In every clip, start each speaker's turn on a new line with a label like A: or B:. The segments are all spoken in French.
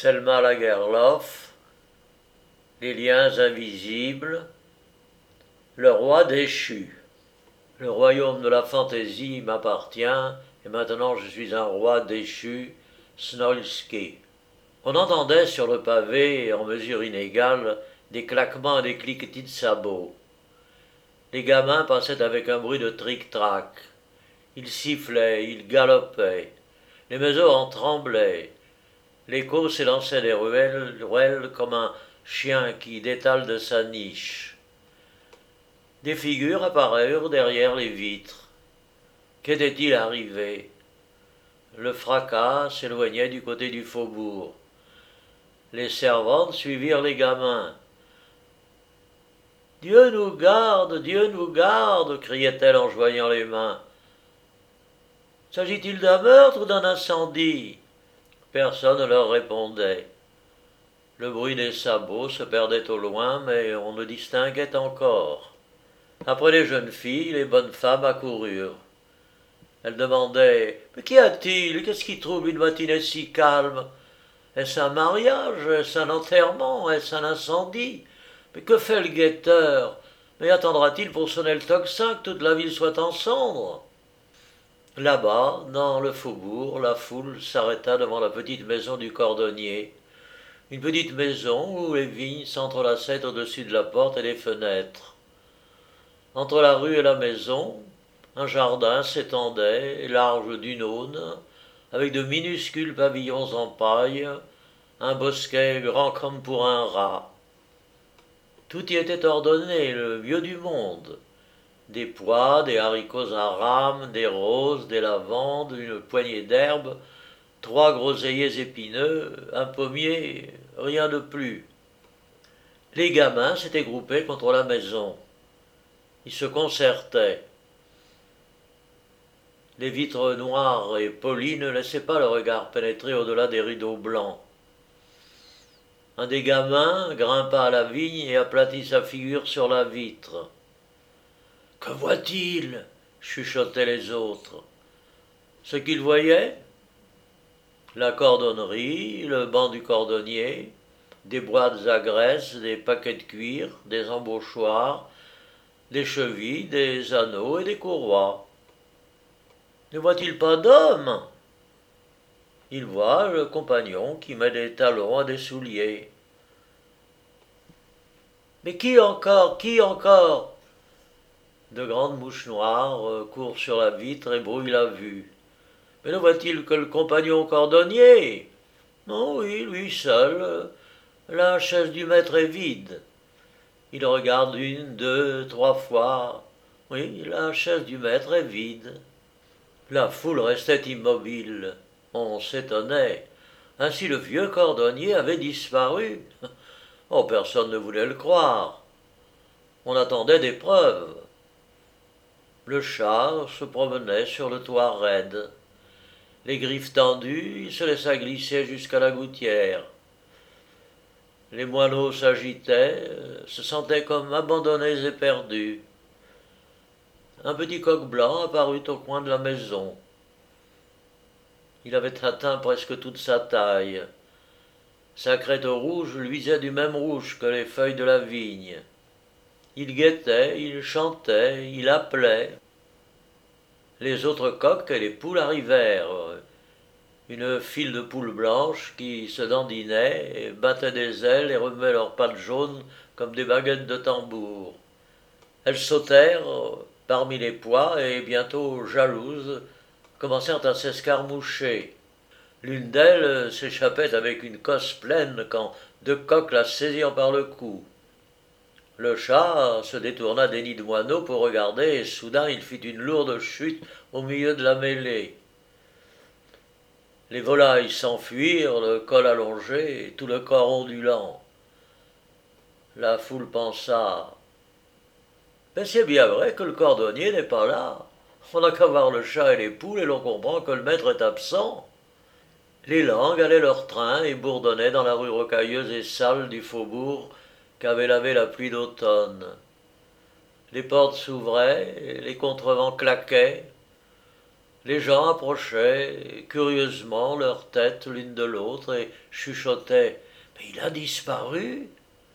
A: Selma Lagerlof, Les liens invisibles, Le roi déchu. Le royaume de la fantaisie m'appartient, et maintenant je suis un roi déchu, Snoilsky. On entendait sur le pavé, en mesure inégale, des claquements et des cliquetis de sabots. Les gamins passaient avec un bruit de tric-trac. Ils sifflaient, ils galopaient. Les maisons en tremblaient. L'écho s'élançait des ruelles comme un chien qui détale de sa niche. Des figures apparurent derrière les vitres. Qu'était-il arrivé? Le fracas s'éloignait du côté du faubourg. Les servantes suivirent les gamins. Dieu nous garde, criait-elle en joignant les mains. S'agit-il d'un meurtre ou d'un incendie? Personne ne leur répondait. Le bruit des sabots se perdait au loin, mais on le distinguait encore. Après les jeunes filles, les bonnes femmes accoururent. Elles demandaient « Mais qu'y a-t-il? Qu'est-ce qui trouble une matinée si calme? Est-ce un mariage? Est-ce un enterrement? Est-ce un incendie? Mais que fait le guetteur? Mais attendra-t-il pour sonner le tocsin que toute la ville soit en cendres ?» Là-bas, dans le faubourg, la foule s'arrêta devant la petite maison du cordonnier. Une petite maison où les vignes s'entrelaçaient au-dessus de la porte et des fenêtres. Entre la rue et la maison, un jardin s'étendait, large d'une aune, avec de minuscules pavillons en paille, un bosquet grand comme pour un rat. Tout y était ordonné, le mieux du monde. Des pois, des haricots à rames, des roses, des lavandes, une poignée d'herbes, 3 groseilliers épineux, un pommier, rien de plus. Les gamins s'étaient groupés contre la maison. Ils se concertaient. Les vitres noires et polies ne laissaient pas le regard pénétrer au-delà des rideaux blancs. Un des gamins grimpa à la vigne et aplatit sa figure sur la vitre. « Que voit-il » chuchotaient les autres. Ce qu'il voyait, la cordonnerie, le banc du cordonnier, des boîtes à graisse, des paquets de cuir, des embauchoirs, des chevilles, des anneaux et des courroies. Ne voit-il pas d'homme? Il voit le compagnon qui met des talons à des souliers. Mais qui encore? Qui encore? De grandes mouches noires courent sur la vitre et brouillent la vue. Mais ne voit-il que le compagnon cordonnier? Non, oui, lui seul. La chaise du maître est vide. Il regarde 1, 2, 3 fois. Oui, la chaise du maître est vide. La foule restait immobile. On s'étonnait. Ainsi le vieux cordonnier avait disparu. Oh, personne ne voulait le croire. On attendait des preuves. Le chat se promenait sur le toit raide. Les griffes tendues, il se laissa glisser jusqu'à la gouttière. Les moineaux s'agitaient, se sentaient comme abandonnés et perdus. Un petit coq blanc apparut au coin de la maison. Il avait atteint presque toute sa taille. Sa crête rouge luisait du même rouge que les feuilles de la vigne. Il guettait, il chantait, il appelait. Les autres coqs et les poules arrivèrent. Une file de poules blanches qui se dandinaient, battaient des ailes et remuaient leurs pattes jaunes comme des baguettes de tambour. Elles sautèrent parmi les pois et bientôt, jalouses, commencèrent à s'escarmoucher. L'une d'elles s'échappait avec une cosse pleine quand 2 coqs la saisirent par le cou. Le chat se détourna des nids de moineaux pour regarder et soudain il fit une lourde chute au milieu de la mêlée. Les volailles s'enfuirent, le col allongé et tout le corps ondulant. La foule pensa « Mais c'est bien vrai que le cordonnier n'est pas là. On n'a qu'à voir le chat et les poules et l'on comprend que le maître est absent. » Les langues allaient leur train et bourdonnaient dans la rue rocailleuse et sale du faubourg qu'avait lavé la pluie d'automne. Les portes s'ouvraient, les contrevents claquaient. Les gens approchaient curieusement leurs têtes l'une de l'autre et chuchotaient « Mais il a disparu !»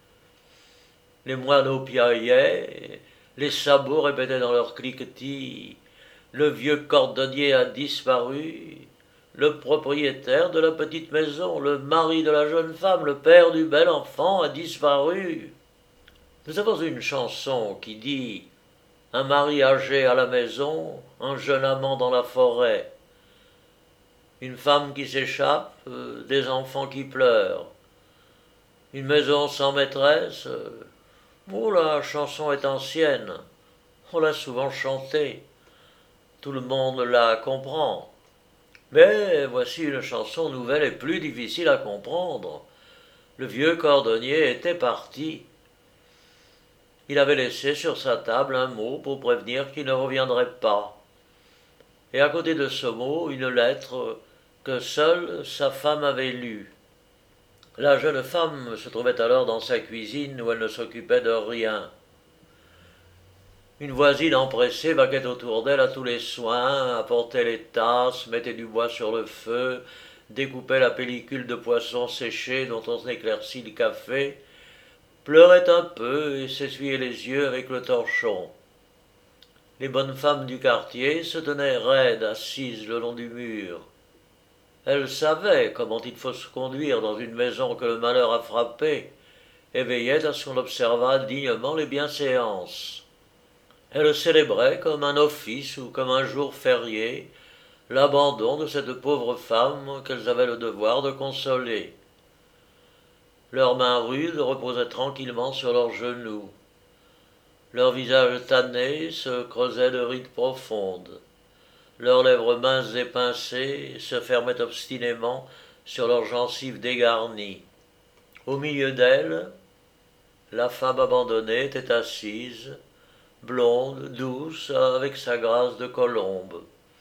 A: Les moineaux piaillaient, les sabots répétaient dans leur cliquetis « Le vieux cordonnier a disparu !» Le propriétaire de la petite maison, le mari de la jeune femme, le père du bel enfant a disparu. Nous avons une chanson qui dit un mari âgé à la maison, un jeune amant dans la forêt, une femme qui s'échappe, des enfants qui pleurent, une maison sans maîtresse. Oh, la chanson est ancienne, on l'a souvent chantée, tout le monde la comprend. Mais voici une chanson nouvelle et plus difficile à comprendre. Le vieux cordonnier était parti. Il avait laissé sur sa table un mot pour prévenir qu'il ne reviendrait pas. Et à côté de ce mot, une lettre que seule sa femme avait lue. La jeune femme se trouvait alors dans sa cuisine où elle ne s'occupait de rien. Une voisine empressée vaquait autour d'elle à tous les soins, apportait les tasses, mettait du bois sur le feu, découpait la pellicule de poisson séché dont on éclaircit le café, pleurait un peu et s'essuyait les yeux avec le torchon. Les bonnes femmes du quartier se tenaient raides, assises le long du mur. Elles savaient comment il faut se conduire dans une maison que le malheur a frappée, et veillaient à ce qu'on observât dignement les bienséances. Elles célébraient comme un office ou comme un jour férié l'abandon de cette pauvre femme qu'elles avaient le devoir de consoler. Leurs mains rudes reposaient tranquillement sur leurs genoux. Leurs visages tannés se creusaient de rides profondes. Leurs lèvres minces et pincées se fermaient obstinément sur leurs gencives dégarnies. Au milieu d'elles, la femme abandonnée était assise, blonde, douce, avec sa grâce de colombe.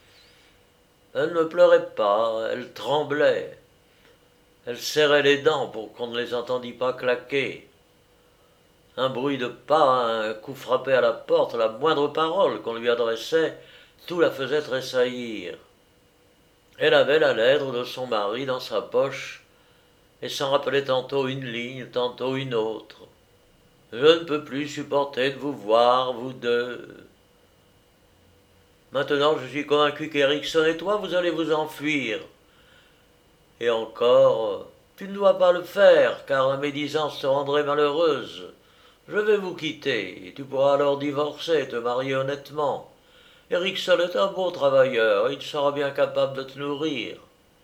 A: Elle ne pleurait pas, elle tremblait. Elle serrait les dents pour qu'on ne les entendît pas claquer. Un bruit de pas, un coup frappé à la porte, la moindre parole qu'on lui adressait, tout la faisait tressaillir. Elle avait la lettre de son mari dans sa poche et s'en rappelait tantôt une ligne, tantôt une autre. « Je ne peux plus supporter de vous voir, vous deux. Maintenant, je suis convaincu qu'Erickson et toi, vous allez vous enfuir. Et encore, tu ne dois pas le faire, car la médisance te rendrait malheureuse. Je vais vous quitter, et tu pourras alors divorcer et te marier honnêtement. Erickson est un bon travailleur, il sera bien capable de te nourrir. »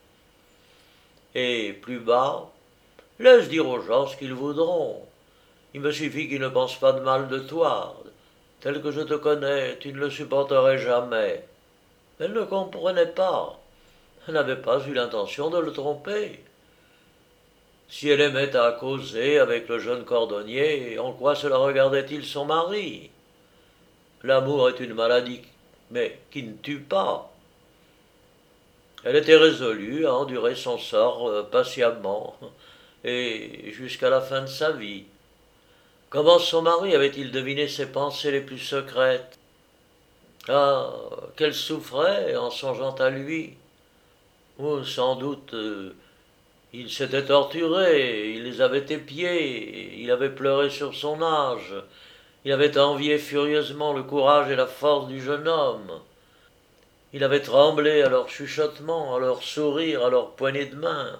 A: Et plus bas, laisse dire aux gens ce qu'ils voudront. Il me suffit qu'ils ne pensent pas de mal de toi. Tel que je te connais, tu ne le supporterais jamais. Elle ne comprenait pas. Elle n'avait pas eu l'intention de le tromper. Si elle aimait à causer avec le jeune cordonnier, en quoi cela regardait-il son mari? L'amour est une maladie, mais qui ne tue pas. Elle était résolue à endurer son sort patiemment, et jusqu'à la fin de sa vie. Comment son mari avait-il deviné ses pensées les plus secrètes? Ah, qu'elle souffrait en songeant à lui. Oh, sans doute, il s'était torturé, il les avait épiés, il avait pleuré sur son âge, il avait envié furieusement le courage et la force du jeune homme. Il avait tremblé à leur chuchotement, à leur sourire, à leur poignée de main.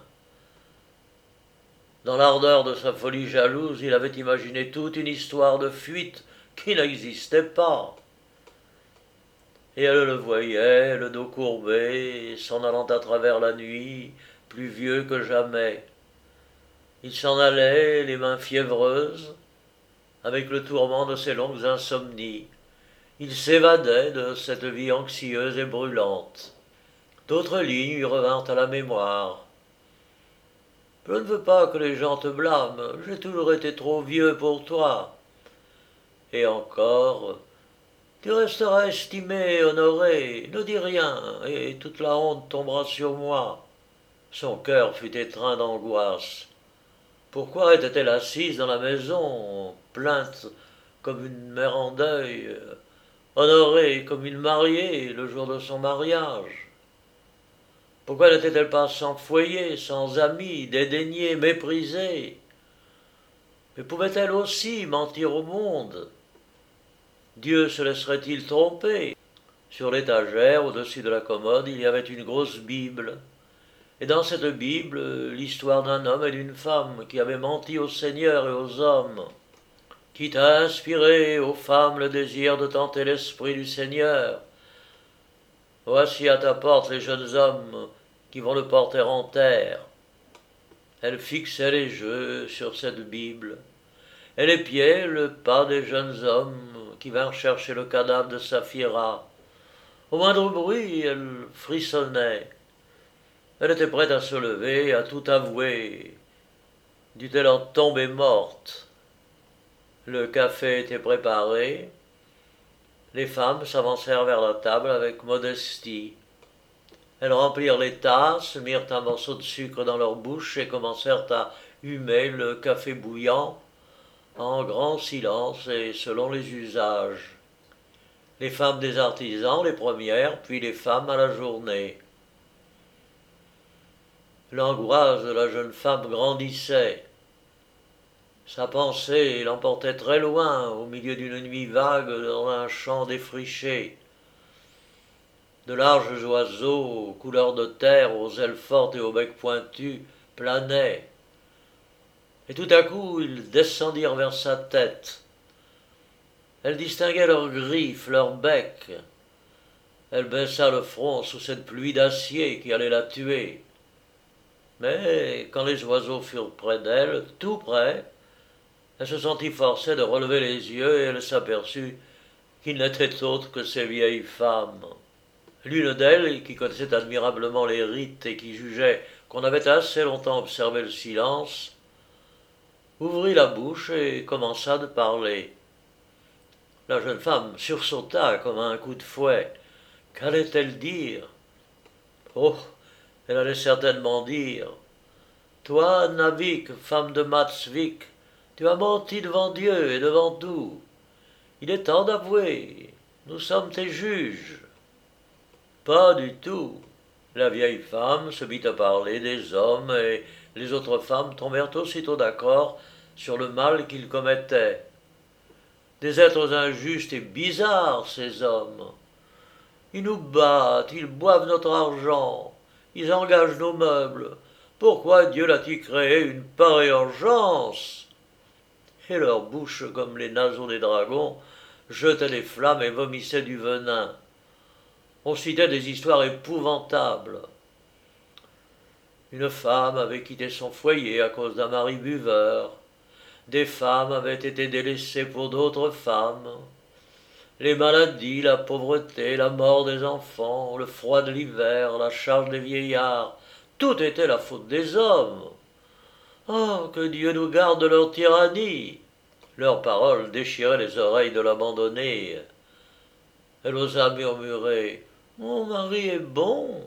A: Dans l'ardeur de sa folie jalouse, il avait imaginé toute une histoire de fuite qui n'existait pas. Et elle le voyait, le dos courbé, s'en allant à travers la nuit, plus vieux que jamais. Il s'en allait, les mains fiévreuses, avec le tourment de ses longues insomnies. Il s'évadait de cette vie anxieuse et brûlante. D'autres lignes lui revinrent à la mémoire. Je ne veux pas que les gens te blâment, j'ai toujours été trop vieux pour toi. Et encore, tu resteras estimé et honoré, ne dis rien, et toute la honte tombera sur moi. Son cœur fut étreint d'angoisse. Pourquoi était-elle assise dans la maison, plainte comme une mère en deuil? honorée comme une mariée le jour de son mariage. Pourquoi n'était-elle pas sans foyer, sans amis, dédaignée, méprisée? Mais pouvait-elle aussi mentir au monde? Dieu se laisserait-il tromper? Sur l'étagère, au-dessus de la commode, il y avait une grosse Bible. Et dans cette Bible, l'histoire d'un homme et d'une femme qui avaient menti au Seigneur et aux hommes. Qui t'a inspiré aux femmes le désir de tenter l'esprit du Seigneur? Voici à ta porte les jeunes hommes qui vont le porter en terre. Elle fixait les yeux sur cette Bible, et les pieds le pas des jeunes hommes qui vinrent chercher le cadavre de Saphira. Au moindre bruit, elle frissonnait. Elle était prête à se lever, à tout avouer. Dût-elle en tomber morte? Le café était préparé. Les femmes s'avancèrent vers la table avec modestie. Elles remplirent les tasses, mirent un morceau de sucre dans leur bouche et commencèrent à humer le café bouillant en grand silence et selon les usages. Les femmes des artisans, les premières, puis les femmes à la journée. L'angoisse de la jeune femme grandissait. Sa pensée l'emportait très loin, au milieu d'une nuit vague, dans un champ défriché. De larges oiseaux, couleur de terre, aux ailes fortes et au bec pointu, planaient. Et tout à coup, ils descendirent vers sa tête. Elle distinguait leurs griffes, leurs becs. Elle baissa le front sous cette pluie d'acier qui allait la tuer. Mais quand les oiseaux furent près d'elle, tout près, elle se sentit forcée de relever les yeux et elle s'aperçut qu'ils n'étaient autres que ces vieilles femmes. L'une d'elles, qui connaissait admirablement les rites et qui jugeait qu'on avait assez longtemps observé le silence, ouvrit la bouche et commença de parler. La jeune femme sursauta comme un coup de fouet. Qu'allait-elle dire? Oh, elle allait certainement dire: Toi, Navik, femme de Matsvik, tu as menti devant Dieu et devant tout. Il est temps d'avouer. Nous sommes tes juges. Pas du tout. La vieille femme se mit à parler des hommes et les autres femmes tombèrent aussitôt d'accord sur le mal qu'ils commettaient. Des êtres injustes et bizarres, ces hommes. Ils nous battent, ils boivent notre argent, ils engagent nos meubles. Pourquoi Dieu l'a-t-il créé une pareille urgence? Et leurs bouches, comme les naseaux des dragons, jetaient des flammes et vomissaient du venin. On citait des histoires épouvantables. Une femme avait quitté son foyer à cause d'un mari buveur. Des femmes avaient été délaissées pour d'autres femmes. Les maladies, la pauvreté, la mort des enfants, le froid de l'hiver, la charge des vieillards, tout était la faute des hommes. Oh, que Dieu nous garde de leur tyrannie! Leurs paroles déchiraient les oreilles de l'abandonnée. Elle osa murmurer: Mon mari est bon.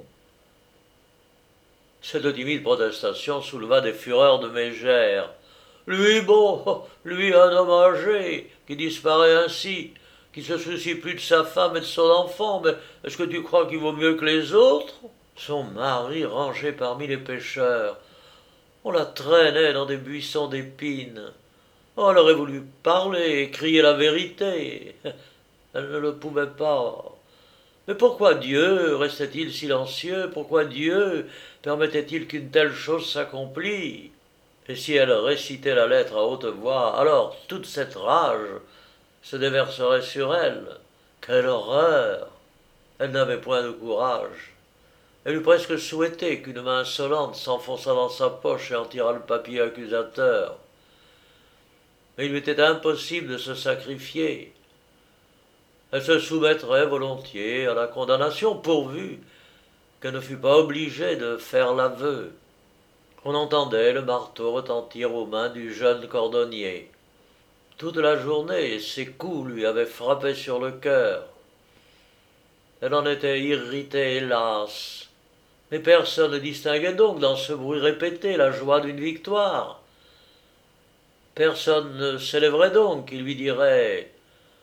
A: Cette timide protestation souleva des fureurs de mégère. Lui bon, lui un homme âgé, qui disparaît ainsi, qui se soucie plus de sa femme et de son enfant, mais est-ce que tu crois qu'il vaut mieux que les autres? Son mari rangé parmi les pêcheurs. On la traînait dans des buissons d'épines. Oh, elle aurait voulu parler et crier la vérité. Elle ne le pouvait pas. Mais pourquoi Dieu restait-il silencieux? Pourquoi Dieu permettait-il qu'une telle chose s'accomplît? Et si elle récitait la lettre à haute voix, alors toute cette rage se déverserait sur elle. Quelle horreur! Elle n'avait point de courage. Elle eût presque souhaité qu'une main insolente s'enfonçât dans sa poche et en tirât le papier accusateur. Mais il lui était impossible de se sacrifier. Elle se soumettrait volontiers à la condamnation pourvu qu'elle ne fût pas obligée de faire l'aveu. On entendait le marteau retentir aux mains du jeune cordonnier. Toute la journée, ses coups lui avaient frappé sur le cœur. Elle en était irritée et lasse. Mais personne ne distinguait donc dans ce bruit répété la joie d'une victoire. Personne ne s'élèverait donc qui lui dirait: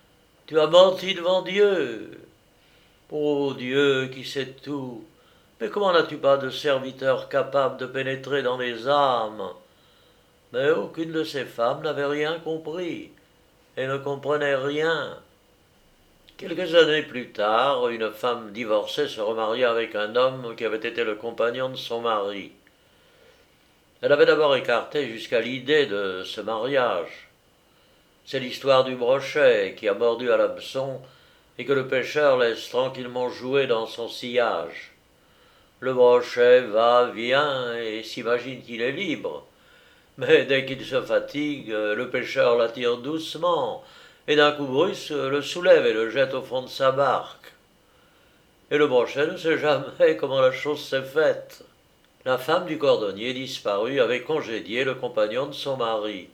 A: Tu as menti devant Dieu. Ô Dieu qui sait tout, mais comment n'as-tu pas de serviteur capable de pénétrer dans les âmes? Mais aucune de ces femmes n'avait rien compris et ne comprenait rien. Quelques années plus tard, une femme divorcée se remaria avec un homme qui avait été le compagnon de son mari. Elle avait d'abord écarté jusqu'à l'idée de ce mariage. C'est l'histoire du brochet qui a mordu à l'hameçon et que le pêcheur laisse tranquillement jouer dans son sillage. Le brochet va, vient et s'imagine qu'il est libre. Mais dès qu'il se fatigue, le pêcheur l'attire doucement et d'un coup brusque le soulève et le jette au fond de sa barque. Et le brochet ne sait jamais comment la chose s'est faite. La femme du cordonnier disparu avait congédié le compagnon de son mari.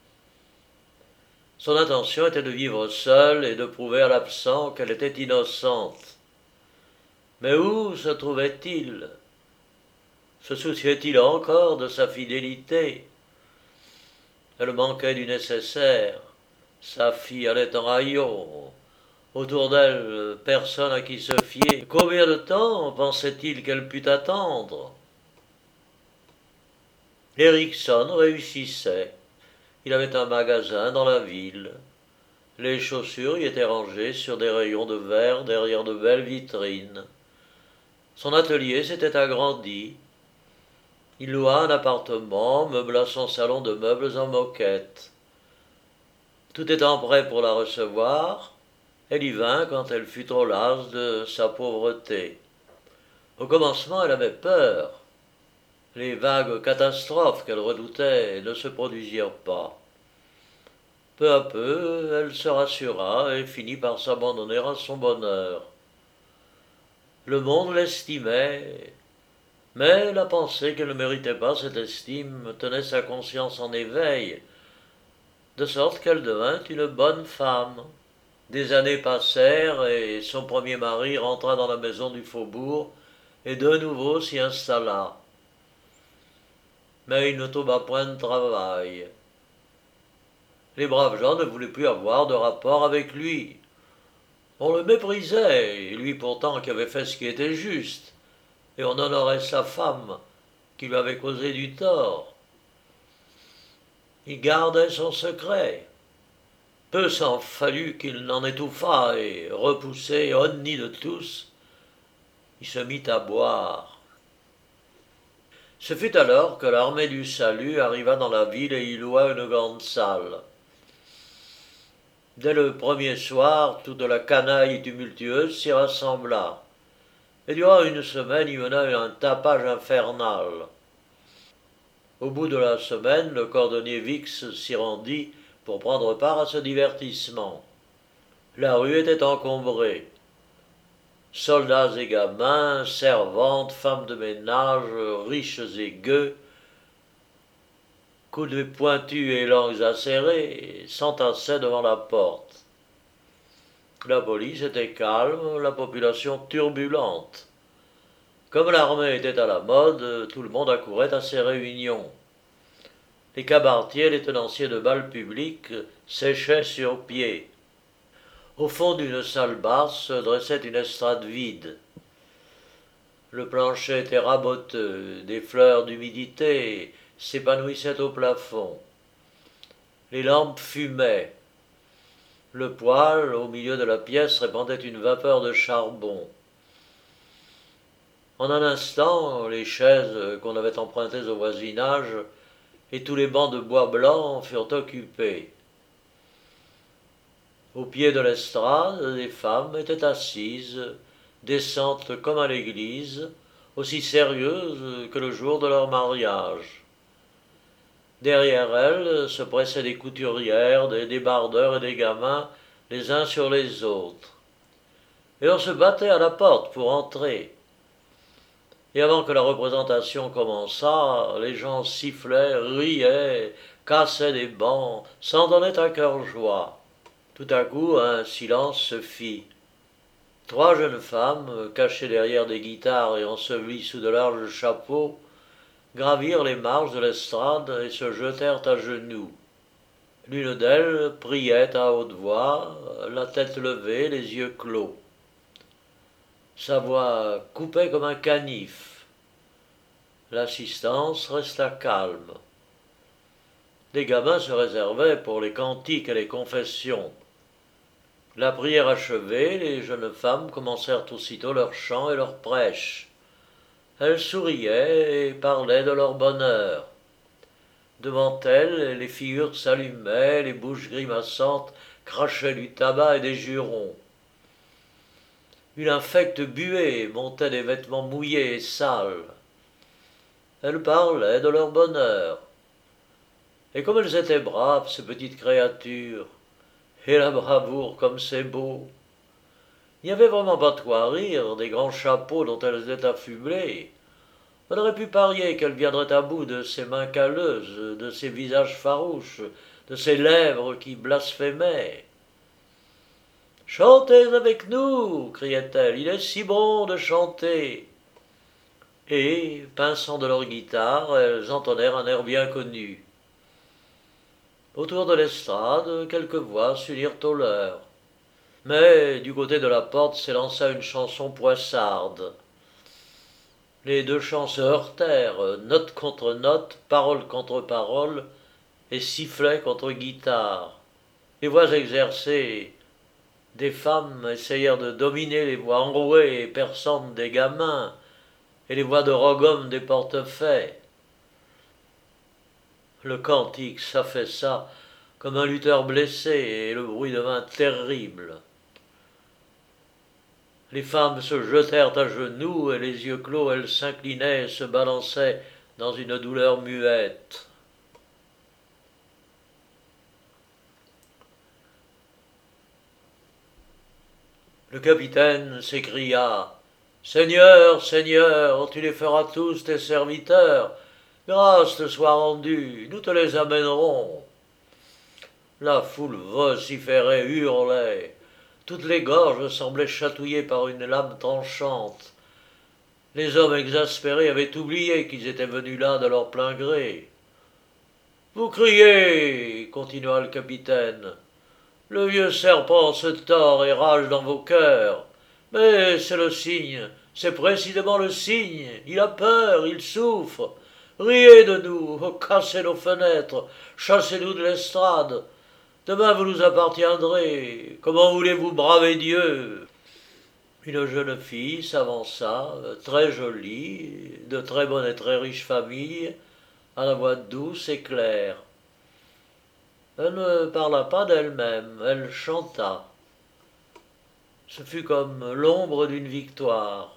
A: Son intention était de vivre seule et de prouver à l'absent qu'elle était innocente. Mais où se trouvait-il? Se souciait-il encore de sa fidélité? Elle manquait du nécessaire. Sa fille allait en haillons. Autour d'elle, personne à qui se fier. Combien de temps pensait-il qu'elle pût attendre? Erickson réussissait. Il avait un magasin dans la ville. Les chaussures y étaient rangées sur des rayons de verre derrière de belles vitrines. Son atelier s'était agrandi. Il loua un appartement, meubla son salon de meubles en moquette. Tout étant prêt pour la recevoir, elle y vint quand elle fut trop lasse de sa pauvreté. Au commencement, elle avait peur. Les vagues catastrophes qu'elle redoutait ne se produisirent pas. Peu à peu, elle se rassura et finit par s'abandonner à son bonheur. Le monde l'estimait, mais la pensée qu'elle ne méritait pas cette estime tenait sa conscience en éveil, de sorte qu'elle devint une bonne femme. Des années passèrent et son premier mari rentra dans la maison du faubourg et de nouveau s'y installa. Mais il ne trouva point de travail. Les braves gens ne voulaient plus avoir de rapport avec lui. On le méprisait, et lui pourtant qui avait fait ce qui était juste, et on honorait sa femme, qui lui avait causé du tort. Il gardait son secret. Peu s'en fallut qu'il n'en étouffât, et repoussé, honni de tous, il se mit à boire. Ce fut alors que l'armée du salut arriva dans la ville et y loua une grande salle. Dès le premier soir, toute la canaille tumultueuse s'y rassembla, et durant une semaine y mena un tapage infernal. Au bout de la semaine, le cordonnier Vix s'y rendit pour prendre part à ce divertissement. La rue était encombrée. Soldats et gamins, servantes, femmes de ménage, riches et gueux, coups de pointus et langues acérées, s'entassaient devant la porte. La police était calme, la population turbulente. Comme l'armée était à la mode, tout le monde accourait à ces réunions. Les cabaretiers et les tenanciers de bals publics séchaient sur pied. Au fond d'une salle basse se dressait une estrade vide. Le plancher était raboteux, des fleurs d'humidité s'épanouissaient au plafond. Les lampes fumaient. Le poêle, au milieu de la pièce, répandait une vapeur de charbon. En un instant, les chaises qu'on avait empruntées au voisinage et tous les bancs de bois blanc furent occupés. Au pied de l'estrade, les femmes étaient assises, décentes comme à l'église, aussi sérieuses que le jour de leur mariage. Derrière elles se pressaient des couturières, des débardeurs et des gamins, les uns sur les autres. Et on se battait à la porte pour entrer. Et avant que la représentation commençât, les gens sifflaient, riaient, cassaient des bancs, s'en donnaient à cœur joie. Tout à coup, un silence se fit. Trois jeunes femmes, cachées derrière des guitares et ensevelies sous de larges chapeaux, gravirent les marches de l'estrade et se jetèrent à genoux. L'une d'elles priait à haute voix, la tête levée, les yeux clos. Sa voix coupait comme un canif. L'assistance resta calme. Des gamins se réservaient pour les cantiques et les confessions. La prière achevée, les jeunes femmes commencèrent aussitôt leur chant et leur prêche. Elles souriaient et parlaient de leur bonheur. Devant elles, les figures s'allumaient, les bouches grimaçantes crachaient du tabac et des jurons. Une infecte buée montait des vêtements mouillés et sales. Elles parlaient de leur bonheur. Et comme elles étaient braves, ces petites créatures, et la bravoure comme c'est beau. Il n'y avait vraiment pas de quoi rire des grands chapeaux dont elles étaient affublées. On aurait pu parier qu'elles viendraient à bout de ces mains calleuses, de ces visages farouches, de ces lèvres qui blasphémaient. Chantez avec nous, criait-elle, il est si bon de chanter. Et, pinçant de leur guitare, elles entonnèrent un air bien connu. Autour de l'estrade, quelques voix s'unirent aux leurs. Mais du côté de la porte s'élança une chanson poissarde. Les deux chants se heurtèrent, note contre note, parole contre parole, et sifflet contre guitare. Les voix exercées des femmes essayèrent de dominer les voix enrouées et perçantes des gamins, et les voix de rogommes des portefaix. Le cantique s'affaissa comme un lutteur blessé, et le bruit devint terrible. Les femmes se jetèrent à genoux, et les yeux clos, elles s'inclinaient et se balançaient dans une douleur muette. Le capitaine s'écria « Seigneur, Seigneur, tu les feras tous tes serviteurs. Grâce te soit rendue, nous te les amènerons. » La foule vociférait, hurlait. Toutes les gorges semblaient chatouillées par une lame tranchante. Les hommes exaspérés avaient oublié qu'ils étaient venus là de leur plein gré. « Vous criez, continua le capitaine. Le vieux serpent se tord et rage dans vos cœurs. Mais c'est le signe, c'est précisément le signe. Il a peur, il souffre. Riez de nous, cassez nos fenêtres, chassez-nous de l'estrade. Demain vous nous appartiendrez. Comment voulez-vous braver Dieu ?» Une jeune fille s'avança, très jolie, de très bonne et très riche famille, à la voix douce et claire. Elle ne parla pas d'elle-même, elle chanta. Ce fut comme l'ombre d'une victoire.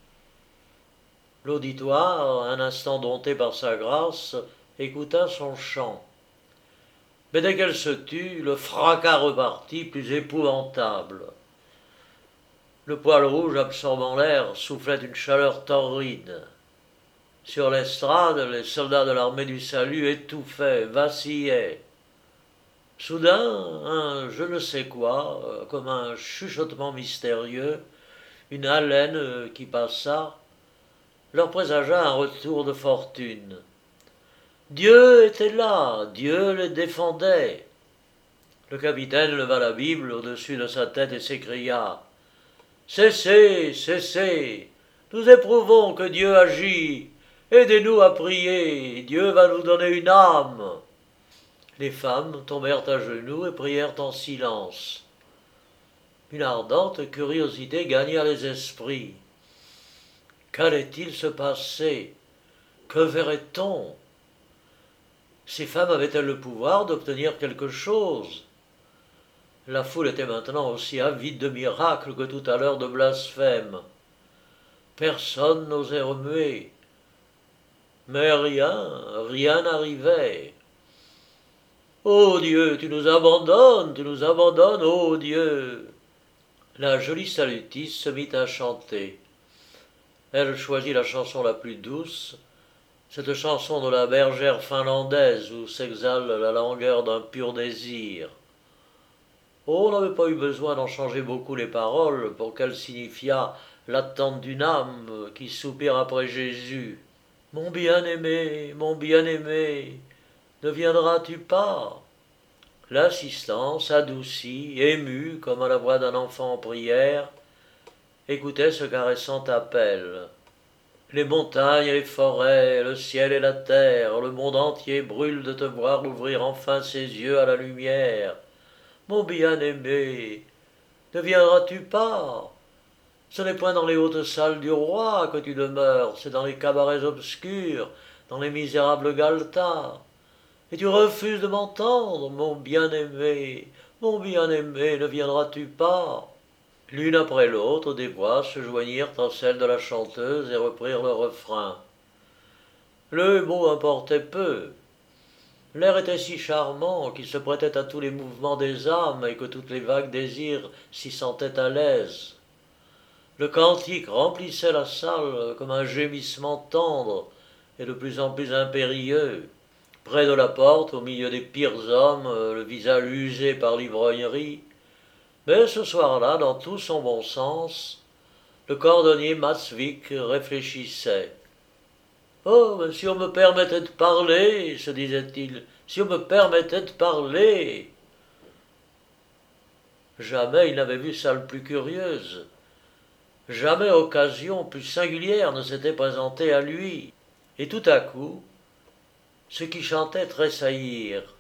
A: L'auditoire, un instant dompté par sa grâce, écouta son chant. Mais dès qu'elle se tut, le fracas repartit, plus épouvantable. Le poil rouge absorbant l'air soufflait une chaleur torride. Sur l'estrade, les soldats de l'armée du salut étouffaient, vacillaient. Soudain, un je ne sais quoi, comme un chuchotement mystérieux, une haleine qui passa, leur présagea un retour de fortune. Dieu était là, Dieu les défendait. Le capitaine leva la Bible au-dessus de sa tête et s'écria « Cessez, cessez, nous éprouvons que Dieu agit, aidez-nous à prier, Dieu va nous donner une âme. » Les femmes tombèrent à genoux et prièrent en silence. Une ardente curiosité gagna les esprits. Qu'allait-il se passer? Que verrait-on? Ces femmes avaient-elles le pouvoir d'obtenir quelque chose? La foule était maintenant aussi avide de miracles que tout à l'heure de blasphèmes. Personne n'osait remuer. Mais rien n'arrivait. Ô Dieu, tu nous abandonnes, ô Dieu. La jolie salutiste se mit à chanter. Elle choisit la chanson la plus douce, cette chanson de la bergère finlandaise où s'exhale la langueur d'un pur désir. Oh, on n'avait pas eu besoin d'en changer beaucoup les paroles pour qu'elle signifiât l'attente d'une âme qui soupire après Jésus. Mon bien-aimé, ne viendras-tu pas? L'assistant, adouci, ému comme à la voix d'un enfant en prière, écoutait ce caressant appel. Les montagnes et les forêts, le ciel et la terre, le monde entier brûle de te voir ouvrir enfin ses yeux à la lumière. Mon bien-aimé, ne viendras-tu pas? Ce n'est point dans les hautes salles du roi que tu demeures, c'est dans les cabarets obscurs, dans les misérables galetas. Et tu refuses de m'entendre, mon bien-aimé, ne viendras-tu pas? L'une après l'autre, des voix se joignirent à celles de la chanteuse et reprirent le refrain. Le mot importait peu. L'air était si charmant qu'il se prêtait à tous les mouvements des âmes et que toutes les vagues désirs s'y sentaient à l'aise. Le cantique remplissait la salle comme un gémissement tendre et de plus en plus impérieux. Près de la porte, au milieu des pires hommes, le visage usé par l'ivrognerie, mais ce soir-là, dans tout son bon sens, le cordonnier Matsvik réfléchissait. Oh, mais si on me permettait de parler, se disait-il, si on me permettait de parler. Jamais il n'avait vu salle plus curieuse. Jamais occasion plus singulière ne s'était présentée à lui. Et tout à coup, ceux qui chantaient tressaillirent.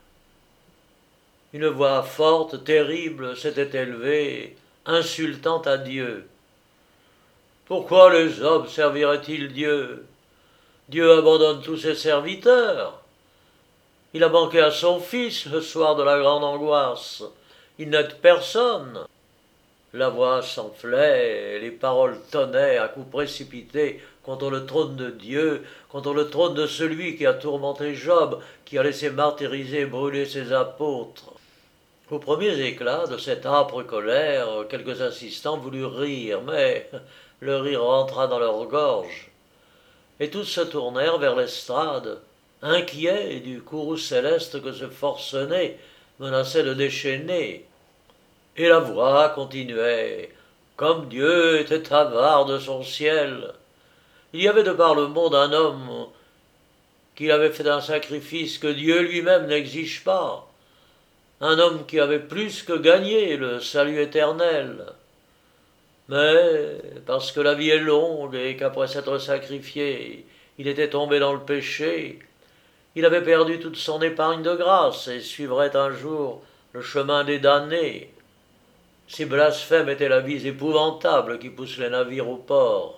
A: Une voix forte, terrible, s'était élevée, insultant à Dieu. Pourquoi les hommes serviraient-ils Dieu? Dieu abandonne tous ses serviteurs. Il a manqué à son fils le soir de la grande angoisse. Il n'aide personne. La voix s'enflait, les paroles tonnaient à coups précipités contre le trône de Dieu, contre le trône de celui qui a tourmenté Job, qui a laissé martyriser et brûler ses apôtres. Aux premiers éclats de cette âpre colère, quelques assistants voulurent rire, mais le rire rentra dans leur gorge, et tous se tournèrent vers l'estrade, inquiets du courroux céleste que ce forcené menaçait de déchaîner. Et la voix continuait. Comme Dieu était avare de son ciel. Il y avait de par le monde un homme qui avait fait un sacrifice que Dieu lui-même n'exige pas. Un homme qui avait plus que gagné le salut éternel. Mais, parce que la vie est longue et qu'après s'être sacrifié, il était tombé dans le péché, il avait perdu toute son épargne de grâce et suivrait un jour le chemin des damnés. Ces blasphèmes étaient la bise épouvantable qui pousse les navires au port.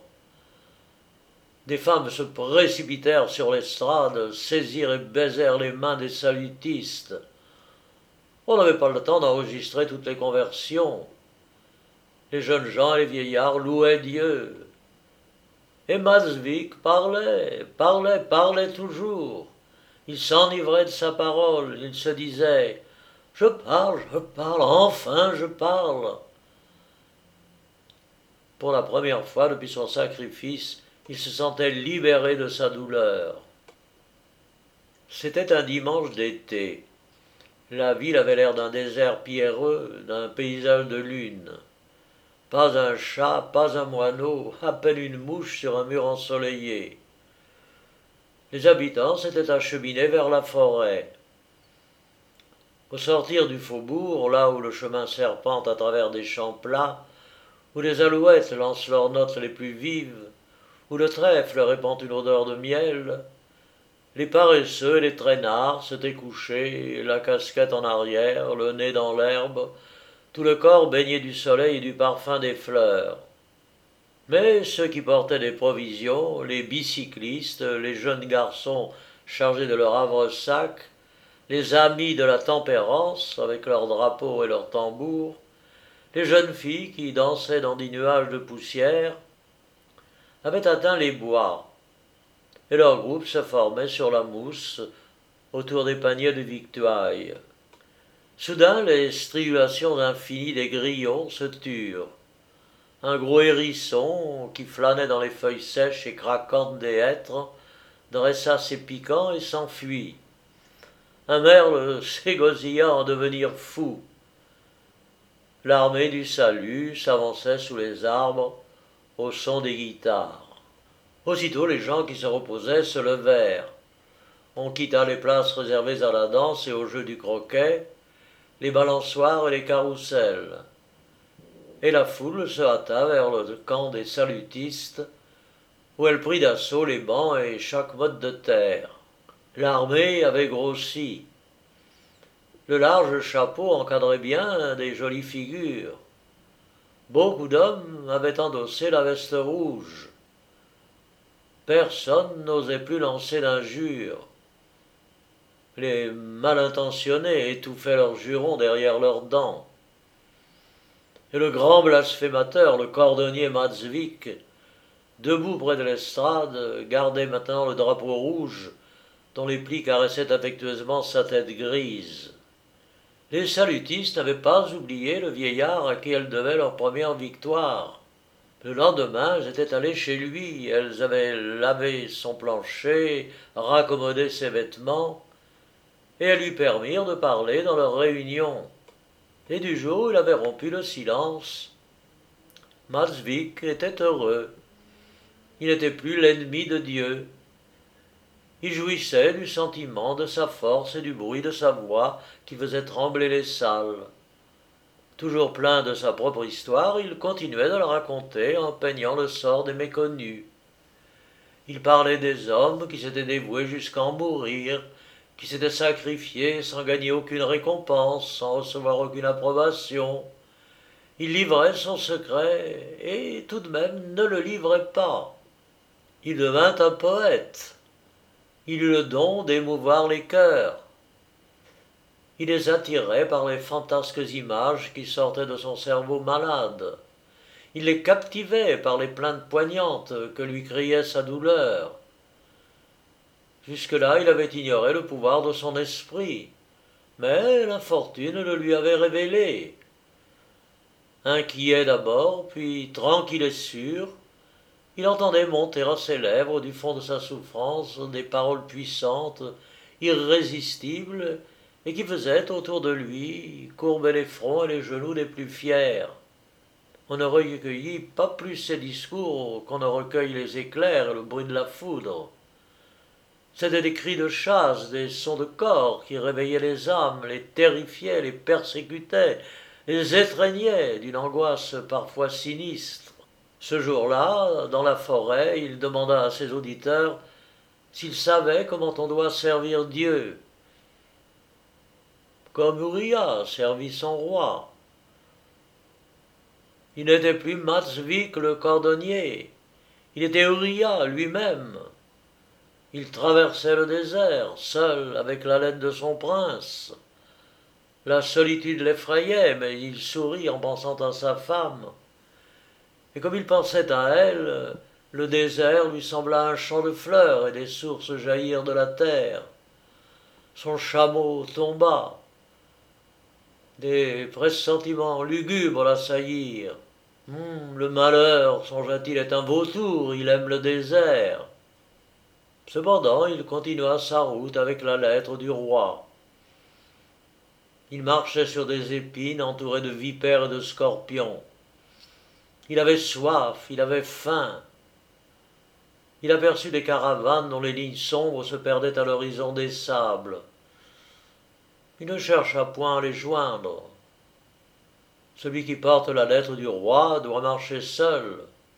A: Des femmes se précipitèrent sur l'estrade, saisirent et baisèrent les mains des salutistes. On n'avait pas le temps d'enregistrer toutes les conversions. Les jeunes gens et les vieillards louaient Dieu. Et Matsvik parlait toujours. Il s'enivrait de sa parole, il se disait « Je parle, enfin je parle !» Pour la première fois depuis son sacrifice, il se sentait libéré de sa douleur. C'était un dimanche d'été. La ville avait l'air d'un désert pierreux, d'un paysage de lune. Pas un chat, pas un moineau, à peine une mouche sur un mur ensoleillé. Les habitants s'étaient acheminés vers la forêt. Au sortir du faubourg, là où le chemin serpente à travers des champs plats, où les alouettes lancent leurs notes les plus vives, où le trèfle répand une odeur de miel, les paresseux et les traînards s'étaient couchés, la casquette en arrière, le nez dans l'herbe, tout le corps baigné du soleil et du parfum des fleurs. Mais ceux qui portaient des provisions, les bicyclistes, les jeunes garçons chargés de leur havre-sac, les amis de la tempérance, avec leurs drapeaux et leurs tambours, les jeunes filles qui dansaient dans des nuages de poussière, avaient atteint les bois, et leur groupe se formait sur la mousse autour des paniers de victuailles. Soudain, les stridulations infinies des grillons se turent. Un gros hérisson, qui flânait dans les feuilles sèches et craquantes des hêtres, dressa ses piquants et s'enfuit. Un merle s'égosilla en devenir fou. L'armée du salut s'avançait sous les arbres au son des guitares. Aussitôt les gens qui se reposaient se levèrent. On quitta les places réservées à la danse et au jeu du croquet. les balançoires et les carrousels. Et la foule se hâta vers le camp des salutistes, où elle prit d'assaut les bancs et chaque motte de terre. L'armée avait grossi. Le large chapeau encadrait bien des jolies figures. Beaucoup d'hommes avaient endossé la veste rouge. Personne n'osait plus lancer d'injures. Les mal intentionnés étouffaient leurs jurons derrière leurs dents. Et le grand blasphémateur, le cordonnier Matzwik, debout près de l'estrade, gardait maintenant le drapeau rouge dont les plis caressaient affectueusement sa tête grise. Les salutistes n'avaient pas oublié le vieillard à qui elles devaient leur première victoire. Le lendemain, elles étaient allées chez lui, elles avaient lavé son plancher, raccommodé ses vêtements, et elles lui permirent de parler dans leur réunion. Et du jour où il avait rompu le silence, Matzwik était heureux. Il n'était plus l'ennemi de Dieu. Il jouissait du sentiment de sa force et du bruit de sa voix qui faisait trembler les salles. Toujours plein de sa propre histoire, il continuait de la raconter en peignant le sort des méconnus. Il parlait des hommes qui s'étaient dévoués jusqu'à en mourir, qui s'étaient sacrifiés sans gagner aucune récompense, sans recevoir aucune approbation. Il livrait son secret et tout de même ne le livrait pas. Il devint un poète. Il eut le don d'émouvoir les cœurs. Il les attirait par les fantasques images qui sortaient de son cerveau malade. Il les captivait par les plaintes poignantes que lui criait sa douleur. Jusque-là, il avait ignoré le pouvoir de son esprit, mais l'infortune le lui avait révélé. Inquiet d'abord, puis tranquille et sûr, il entendait monter à ses lèvres, du fond de sa souffrance, des paroles puissantes, irrésistibles, et qui faisaient autour de lui courber les fronts et les genoux des plus fiers. On ne recueillit pas plus ses discours qu'on ne recueille les éclairs et le bruit de la foudre. C'étaient des cris de chasse, des sons de corps qui réveillaient les âmes, les terrifiaient, les persécutaient, les étreignaient d'une angoisse parfois sinistre. Ce jour-là, dans la forêt, il demanda à ses auditeurs s'ils savaient comment on doit servir Dieu, comme Uriah servit son roi. Il n'était plus Matzwik le cordonnier, il était Uriah lui-même. Il traversait le désert, seul avec la lettre de son prince. La solitude l'effrayait, mais il sourit en pensant à sa femme. Et comme il pensait à elle, le désert lui sembla un champ de fleurs et des sources jaillirent de la terre. Son chameau tomba. Des pressentiments lugubres l'assaillirent. Le malheur, songea-t-il, est un vautour, il aime le désert. Cependant, il continua sa route avec la lettre du roi. Il marchait sur des épines entourées de vipères et de scorpions. Il avait soif, il avait faim. Il aperçut des caravanes dont les lignes sombres se perdaient à l'horizon des sables. Il ne chercha point à les joindre. Celui qui porte la lettre du roi doit marcher seul.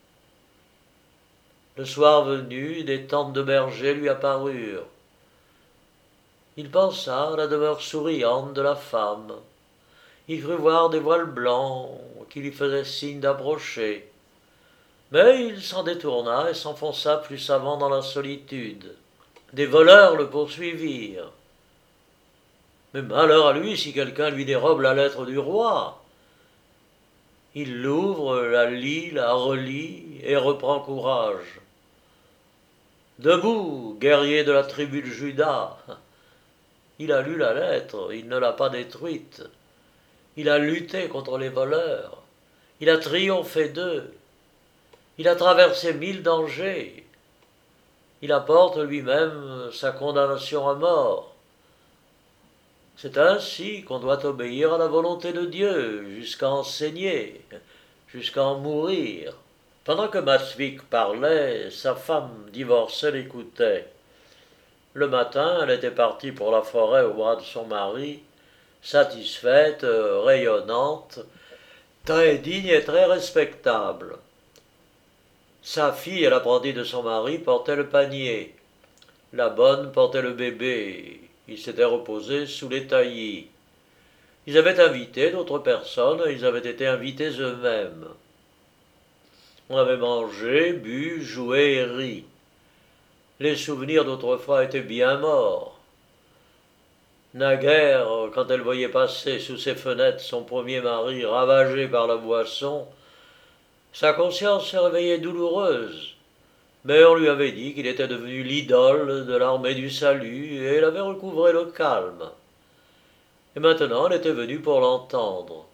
A: Le soir venu, des tentes de bergers lui apparurent. Il pensa à la demeure souriante de la femme. Il crut voir des voiles blancs qui lui faisaient signe d'approcher. Mais il s'en détourna et s'enfonça plus avant dans la solitude. Des voleurs le poursuivirent. Mais malheur à lui si quelqu'un lui dérobe la lettre du roi. Il l'ouvre, la lit, la relit et reprend courage. Debout, guerrier de la tribu de Juda. Il a lu la lettre, il ne l'a pas détruite. Il a lutté contre les voleurs. Il a triomphé d'eux. Il a traversé 1000 dangers. Il apporte lui-même sa condamnation à mort. C'est ainsi qu'on doit obéir à la volonté de Dieu, jusqu'à en saigner, jusqu'à en mourir. Pendant que Matzwik parlait, sa femme divorcée l'écoutait. Le matin, elle était partie pour la forêt au bras de son mari, satisfaite, rayonnante, très digne et très respectable. Sa fille, l'apprentie de son mari, portait le panier. La bonne portait le bébé. Ils s'étaient reposés sous les taillis. Ils avaient invité d'autres personnes, ils avaient été invités eux-mêmes. On avait mangé, bu, joué et ri. Les souvenirs d'autrefois étaient bien morts. Naguère, quand elle voyait passer sous ses fenêtres son premier mari ravagé par la boisson, sa conscience se réveillait douloureuse. Mais on lui avait dit qu'il était devenu l'idole de l'armée du salut et elle avait recouvré le calme. Et maintenant elle était venue pour l'entendre.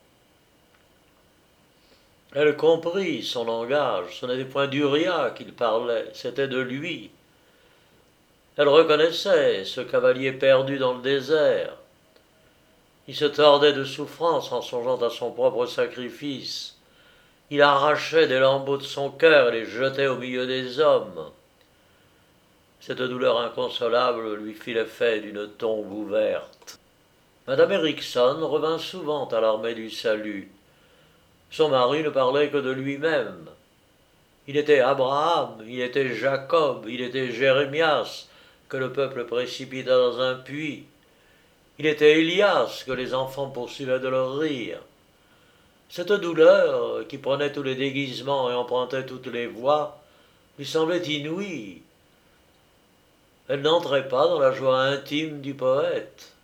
A: Elle comprit son langage, ce n'était point d'Uria qu'il parlait, c'était de lui. Elle reconnaissait ce cavalier perdu dans le désert. Il se tordait de souffrance en songeant à son propre sacrifice. Il arrachait des lambeaux de son cœur et les jetait au milieu des hommes. Cette douleur inconsolable lui fit l'effet d'une tombe ouverte. Madame Erickson revint souvent à l'armée du salut. Son mari ne parlait que de lui-même. Il était Abraham, il était Jacob, il était Jérémias, que le peuple précipita dans un puits. Il était Élias, que les enfants poursuivaient de leur rire. Cette douleur, qui prenait tous les déguisements et empruntait toutes les voies, lui semblait inouïe. Elle n'entrait pas dans la joie intime du poète.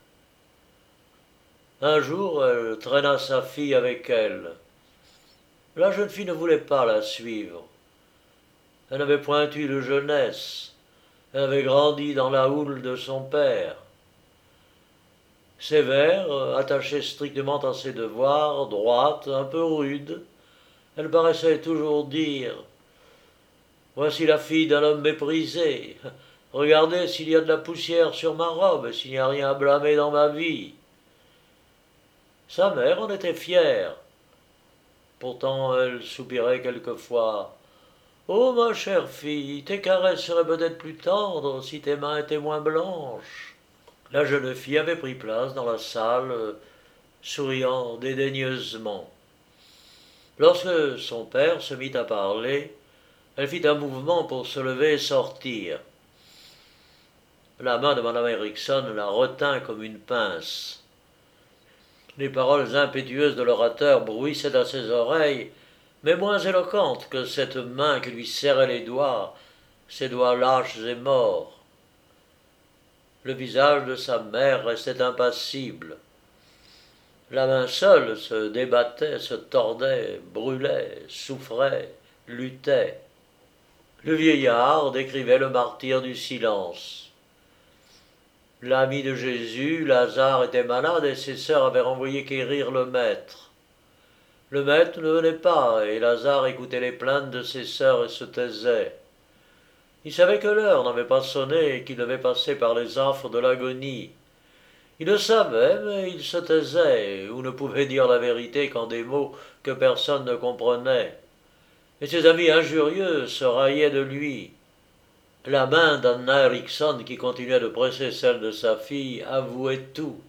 A: Un jour, elle traîna sa fille avec elle. La jeune fille ne voulait pas la suivre. Elle n'avait point eu de jeunesse. Elle avait grandi dans la houle de son père. Sévère, attachée strictement à ses devoirs, droite, un peu rude, elle paraissait toujours dire « Voici la fille d'un homme méprisé. Regardez s'il y a de la poussière sur ma robe, s'il n'y a rien à blâmer dans ma vie. » Sa mère en était fière. Pourtant, elle soupirait quelquefois. « Oh, ma chère fille, tes caresses seraient peut-être plus tendres si tes mains étaient moins blanches. » La jeune fille avait pris place dans la salle, souriant dédaigneusement. Lorsque son père se mit à parler, elle fit un mouvement pour se lever et sortir. La main de Madame Erickson la retint comme une pince. Les paroles impétueuses de l'orateur bruissaient à ses oreilles, mais moins éloquentes que cette main qui lui serrait les doigts, ses doigts lâches et morts. Le visage de sa mère restait impassible. La main seule se débattait, se tordait, brûlait, souffrait, luttait. Le vieillard décrivait le martyre du silence. L'ami de Jésus, Lazare, était malade et ses sœurs avaient renvoyé quérir le maître. Le maître ne venait pas et Lazare écoutait les plaintes de ses sœurs et se taisait. Il savait que l'heure n'avait pas sonné et qu'il devait passer par les affres de l'agonie. Il le savait, mais il se taisait ou ne pouvait dire la vérité qu'en des mots que personne ne comprenait. Et ses amis injurieux se raillaient de lui. La main d'Anna Erickson, qui continuait de presser celle de sa fille, avouait tout.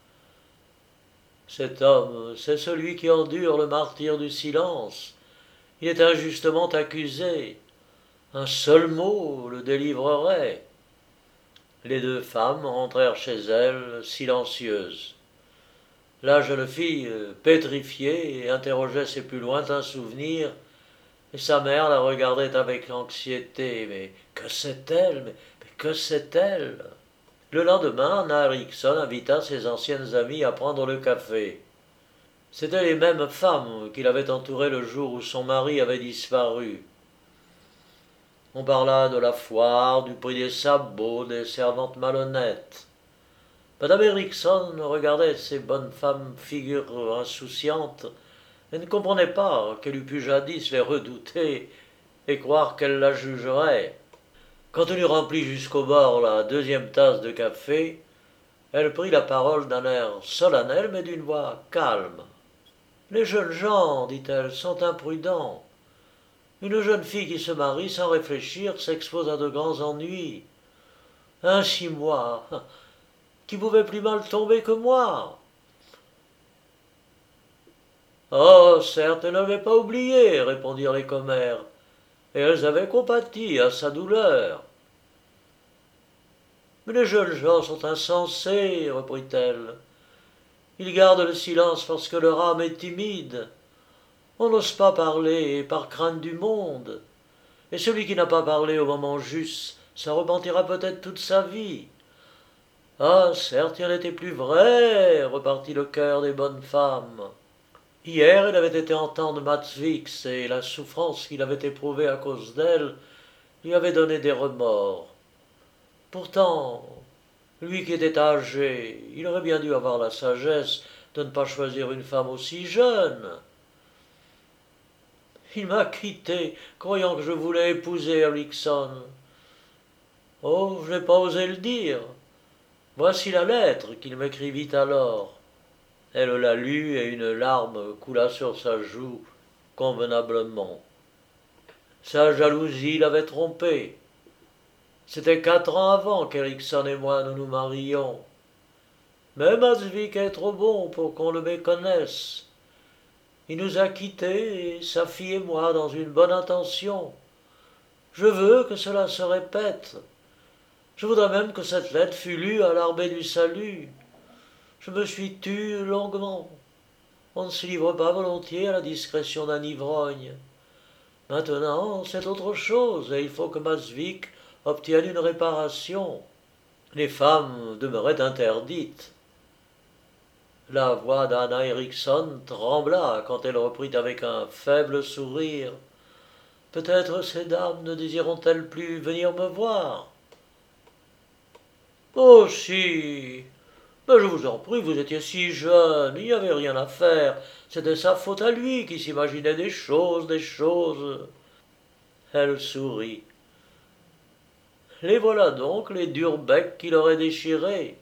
A: Cet homme, c'est celui qui endure le martyre du silence. Il est injustement accusé. Un seul mot le délivrerait. Les deux femmes rentrèrent chez elles, silencieuses. La jeune fille, pétrifiée, interrogeait ses plus lointains souvenirs, et sa mère la regardait avec anxiété. Mais que sait-elle? Mais que sait-elle? Le lendemain, Anna Erickson invita ses anciennes amies à prendre le café. C'étaient les mêmes femmes qui l'avaient entourée le jour où son mari avait disparu. On parla de la foire, du prix des sabots, des servantes malhonnêtes. Madame Erickson regardait ces bonnes femmes figures insouciantes et ne comprenait pas qu'elle eût pu jadis les redouter et croire qu'elle la jugerait. Quand elle eut rempli jusqu'au bord la deuxième tasse de café, elle prit la parole d'un air solennel mais d'une voix calme. « Les jeunes gens, dit-elle, sont imprudents. Une jeune fille qui se marie sans réfléchir s'expose à de grands ennuis. Ainsi moi, qui pouvais plus mal tomber que moi. Oh, certes, elles n'avaient pas oublié, répondirent les commères, et elles avaient compati à sa douleur. Mais les jeunes gens sont insensés, reprit-elle. Ils gardent le silence parce que leur âme est timide. On n'ose pas parler par crainte du monde. Et celui qui n'a pas parlé au moment juste s'en repentira peut-être toute sa vie. Ah, certes, il n'était plus vrai, repartit le cœur des bonnes femmes. Hier, il avait été entendre Matsvix, et la souffrance qu'il avait éprouvée à cause d'elle lui avait donné des remords. Pourtant, lui qui était âgé, il aurait bien dû avoir la sagesse de ne pas choisir une femme aussi jeune. Il m'a quitté, croyant que je voulais épouser Erickson. Oh, je n'ai pas osé le dire. Voici la lettre qu'il m'écrivit alors. Elle la lut et une larme coula sur sa joue convenablement. Sa jalousie l'avait trompé. C'était 4 ans avant qu'Erickson et moi nous nous marions. Mais Matsvik est trop bon pour qu'on le méconnaisse. Il nous a quittés, et sa fille et moi, dans une bonne intention. Je veux que cela se répète. Je voudrais même que cette lettre fût lue à l'armée du salut. Je me suis tue longuement. On ne se livre pas volontiers à la discrétion d'un ivrogne. Maintenant, c'est autre chose, et il faut que Matsvik obtienne une réparation. Les femmes demeuraient interdites. La voix d'Anna Erickson trembla quand elle reprit avec un faible sourire. Peut-être ces dames ne désireront-elles plus venir me voir. Oh si. Mais je vous en prie, vous étiez si jeune, il n'y avait rien à faire. C'était sa faute à lui qui s'imaginait des choses, des choses. Elle sourit. Les voilà donc, les durs becs qu'il aurait déchirés.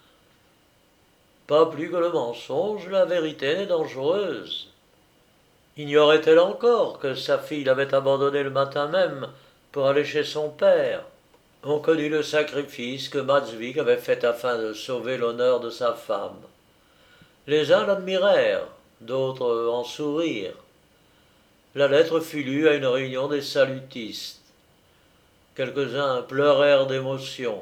A: Pas plus que le mensonge, la vérité n'est dangereuse. Ignorait-elle encore que sa fille l'avait abandonné le matin même pour aller chez son père? On connut le sacrifice que Matsvik avait fait afin de sauver l'honneur de sa femme. Les uns l'admirèrent, d'autres en sourirent. La lettre fut lue à une réunion des salutistes. Quelques-uns pleurèrent d'émotion.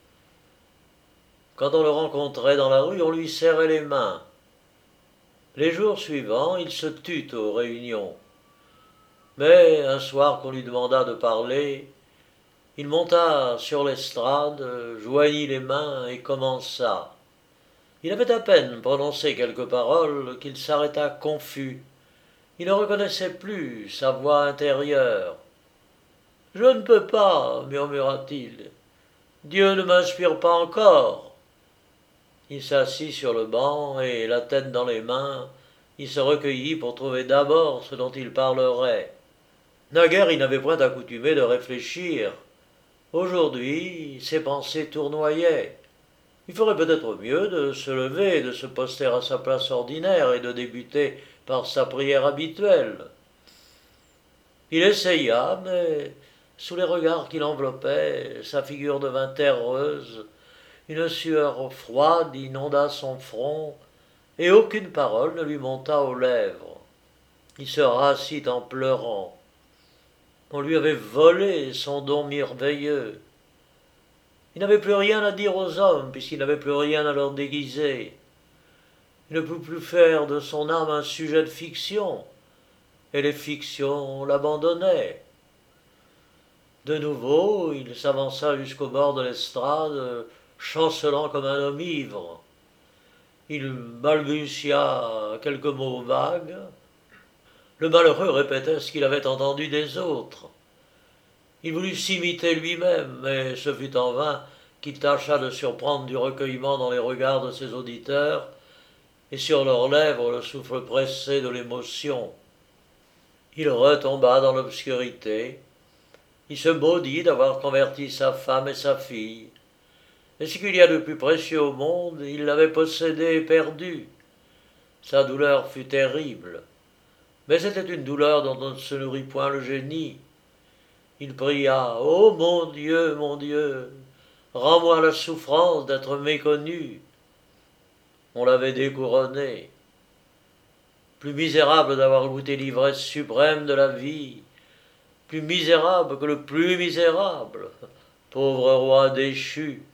A: Quand on le rencontrait dans la rue, on lui serrait les mains. Les jours suivants, il se tut aux réunions. Mais un soir qu'on lui demanda de parler, il monta sur l'estrade, joignit les mains et commença. Il avait à peine prononcé quelques paroles qu'il s'arrêta confus. Il ne reconnaissait plus sa voix intérieure. « Je ne peux pas, murmura-t-il. Dieu ne m'inspire pas encore. » Il s'assit sur le banc et, la tête dans les mains, il se recueillit pour trouver d'abord ce dont il parlerait. Naguère, il n'avait point accoutumé de réfléchir. Aujourd'hui, ses pensées tournoyaient. Il ferait peut-être mieux de se lever et de se poster à sa place ordinaire et de débuter par sa prière habituelle. Il essaya, mais sous les regards qui l'enveloppaient, sa figure devint terreuse, une sueur froide inonda son front, et aucune parole ne lui monta aux lèvres. Il se rassit en pleurant. On lui avait volé son don merveilleux. Il n'avait plus rien à dire aux hommes, puisqu'il n'avait plus rien à leur déguiser. Il ne peut plus faire de son âme un sujet de fiction, et les fictions l'abandonnaient. De nouveau, il s'avança jusqu'au bord de l'estrade, chancelant comme un homme ivre. Il balbutia quelques mots vagues. Le malheureux répétait ce qu'il avait entendu des autres. Il voulut s'imiter lui-même, mais ce fut en vain qu'il tâcha de surprendre du recueillement dans les regards de ses auditeurs, et sur leurs lèvres le souffle pressé de l'émotion. Il retomba dans l'obscurité. Il se maudit d'avoir converti sa femme et sa fille. Et ce qu'il y a de plus précieux au monde, il l'avait possédé et perdu. Sa douleur fut terrible. Mais c'était une douleur dont on ne se nourrit point le génie. Il pria « Ô mon Dieu, rends-moi la souffrance d'être méconnu. » On l'avait découronné. plus misérable d'avoir goûté l'ivresse suprême de la vie, plus misérable que le plus misérable, pauvre roi déchu,